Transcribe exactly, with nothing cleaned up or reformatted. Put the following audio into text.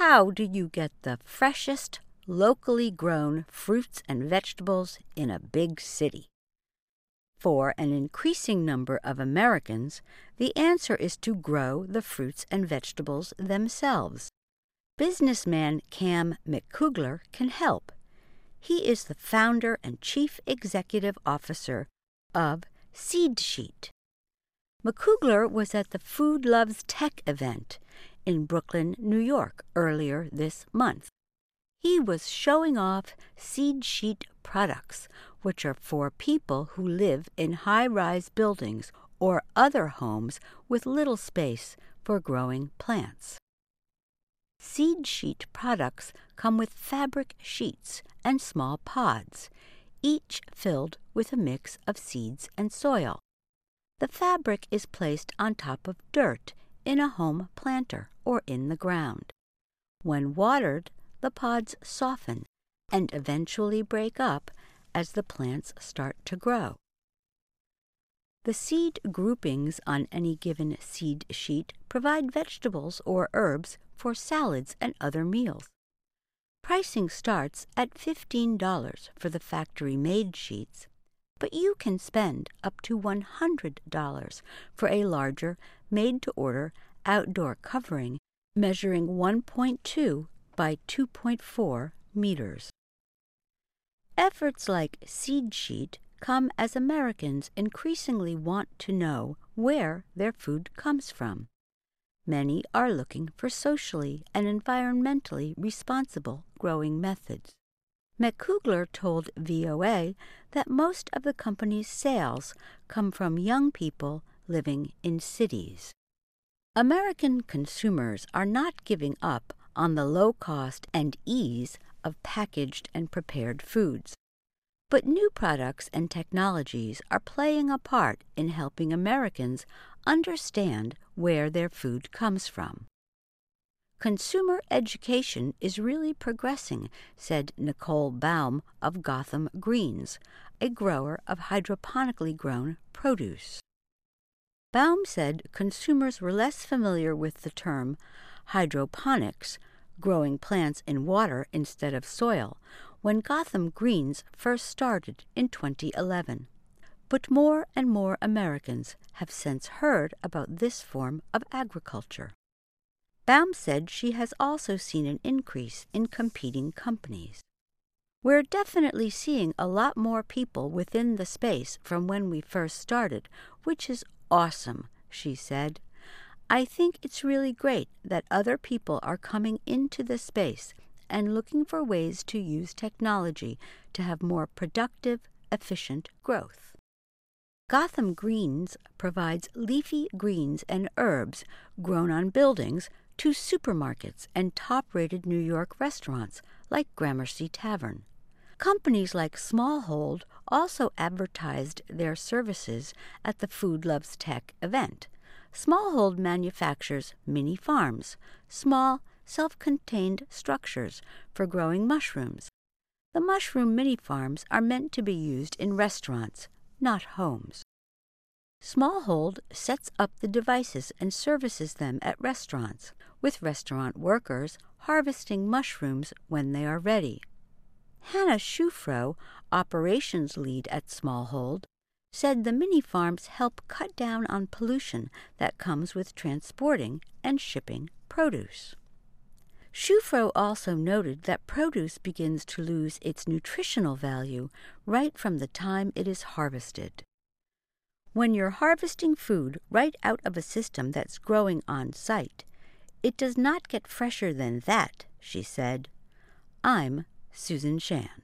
how do you get the freshest, locally grown fruits and vegetables in a big city? For an increasing number of Americans, the answer is to grow the fruits and vegetables themselves. Businessman Cam McCougler can help. He is the founder and chief executive officer of SeedSheet. McCougler was at the Food Loves Tech event in Brooklyn, New York, earlier this month. He was showing off SeedSheet products, which are for people who live in high-rise buildings or other homes with little space for growing plants. SeedSheet products come with fabric sheets and small pods, each filled with a mix of seeds and soil. The fabric is placed on top of dirt in a home planter or in the ground. When watered, the pods soften and eventually break up as the plants start to grow. The seed groupings on any given seed sheet provide vegetables or herbs for salads and other meals. Pricing starts at fifteen dollars for the factory-made sheets, but you can spend up to one hundred dollars for a larger, made-to-order outdoor covering measuring one point two by two point four meters. Efforts like SeedSheet come as Americans increasingly want to know where their food comes from. Many are looking for socially and environmentally responsible growing methods. McCougler told V O A that most of the company's sales come from young people living in cities. American consumers are not giving up on the low cost and ease of packaged and prepared foods. But new products and technologies are playing a part in helping Americans understand where their food comes from. Consumer education is really progressing, said Nicole Baum of Gotham Greens, a grower of hydroponically grown produce. Baum said consumers were less familiar with the term hydroponics, growing plants in water instead of soil, when Gotham Greens first started in twenty eleven. But more and more Americans have since heard about this form of agriculture. Baum said she has also seen an increase in competing companies. We're definitely seeing a lot more people within the space from when we first started, which is awesome, she said. I think it's really great that other people are coming into the space and looking for ways to use technology to have more productive, efficient growth. Gotham Greens provides leafy greens and herbs grown on buildings to supermarkets and top-rated New York restaurants like Gramercy Tavern. Companies like Smallhold also advertised their services at the Food Loves Tech event. Smallhold manufactures mini farms, small, self-contained structures for growing mushrooms. The mushroom mini farms are meant to be used in restaurants, not homes. Smallhold sets up the devices and services them at restaurants, with restaurant workers harvesting mushrooms when they are ready. Hannah Schufro, operations lead at Smallhold, said the mini farms help cut down on pollution that comes with transporting and shipping produce. Schufro also noted that produce begins to lose its nutritional value right from the time it is harvested. When you're harvesting food right out of a system that's growing on site, it does not get fresher than that, she said. I'm Susan Shan.